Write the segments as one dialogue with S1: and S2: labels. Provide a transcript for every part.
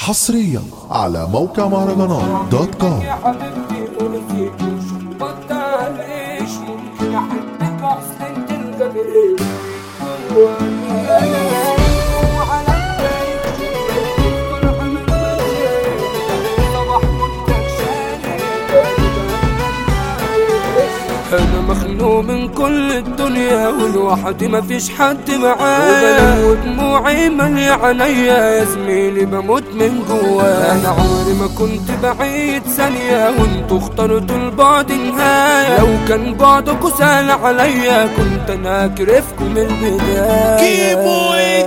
S1: حصريا على موقع مهرجانات دوت كوم.
S2: يا حبيبتي ونسيت وشو بطلعليش ممكن احبك اصل انت الجميل انا مخلوق من كل الدنيا والوحدي مفيش حد معايا ودموعي مالية عينيا يا زميلي بموت من جوايا. انا عمري ما كنت بعيد ثانية وانتوا اخترتوا البعد نهاية. لو كان بعدكوا سهل عليا كنت انا اكرفكم من البداية.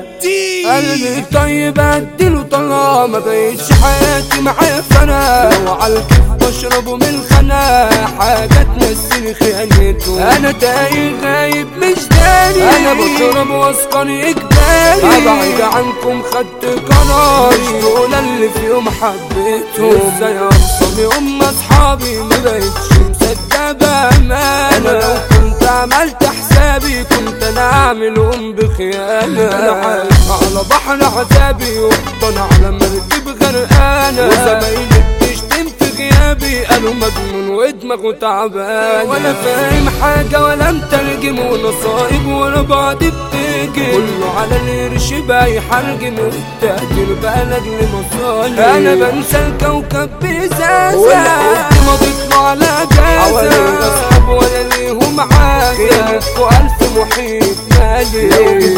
S2: قلبي طيب اديله طلع ما بقيتش حياتي معاه فانا لو عالكيف بشربه من الخنا حاجة تمثل خيانته. انا تايه غايب مش داري انا بشرب واسكر اجباري ابعد عنكم خدت قراري دول اللي في يوم حبيتهم. ازاي اخصمي اصحابي ما بقتش مصدقة بأمانة. انا لو كنت عملت حسابي كنت انا اعملهم بخيانة. انا عايش على بحر عذابي وقطن على مركب غرقانة وزمايلي بتشتم في غيابي قالوا مجنون ودماغه تعبان. ولا فاهم حاجة ولا مترجم ونصايب ولا بعض بتيجي كله على القرش بقى يحرجم والتقدير بقى لاجل مصالح. انا بنسى الكوكب بإزازة والحب ما بيطلع على جازة اصحاب ولا ليهم عازة وألف محيط مالي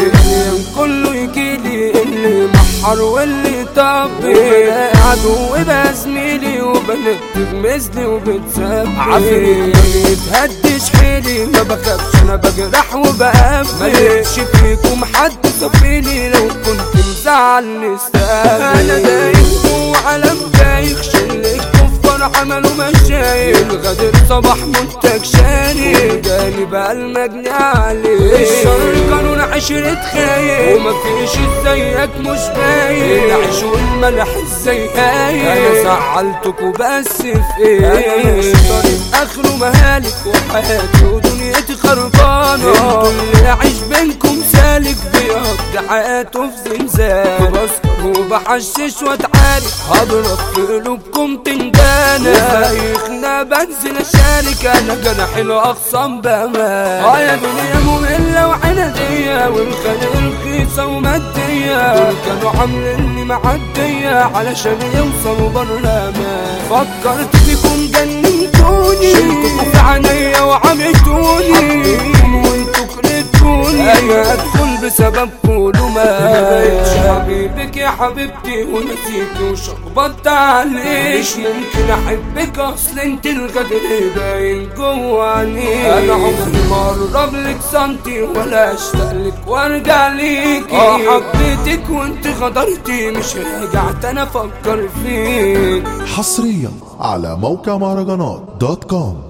S2: لو كله يجيلي اللي محر واللي طبي عدو بقى زميلي وبنكتب مثلي وبتسبي عفريت ما بيتهدش حيلي ما بخافش انا بجرح وبقفل ملقتش فيكم حد صفيلي لو كنت مزعلني استقبل. انا دايق جوه عالم دايق شلك كفار عملوا مشايخ الغدر صباح منتج شاري جاني بقى المجني عليه. الشر قانون عشرة خايف ومفيش ازيك مش باين العيش والملح ازاي هايل. انا زعلتكوا بس في ايه انا مش طريق اخره مهالك وحياتي ودنيتي خربانة انتوا اللي اعيش بينكم سالك بيقضي حياته في زنزانة وبسكر وبحشش واتعارك هضرب في قلوبكم تنجانة وفايقنا بنزل اشارك انا جناحي لاقصى بامان. يا دنيا مملة وعنادية والخلق رخيصة ومادية دول كانوا عامليني معدية علشان يوصلوا برلمان. فكرت فيكم جننتوني شلتكوا في عينيا وعملتوني وانتوا كرهتوني انا ادخل بسببكوا ما بقتش حبيبك يا حبيبتي ونسيتي وشخبطت عليك. مش ممكن احبك اصل انت الغدر باين جوا عينيك. انا عمري ما اقرب لك سنتي ولا اشتاق لك وارجع ليكي حبيتك وانت غدرتي مش رجعت انا افكر فيك.
S1: حصريا على موقع مهرجانات دوت كوم.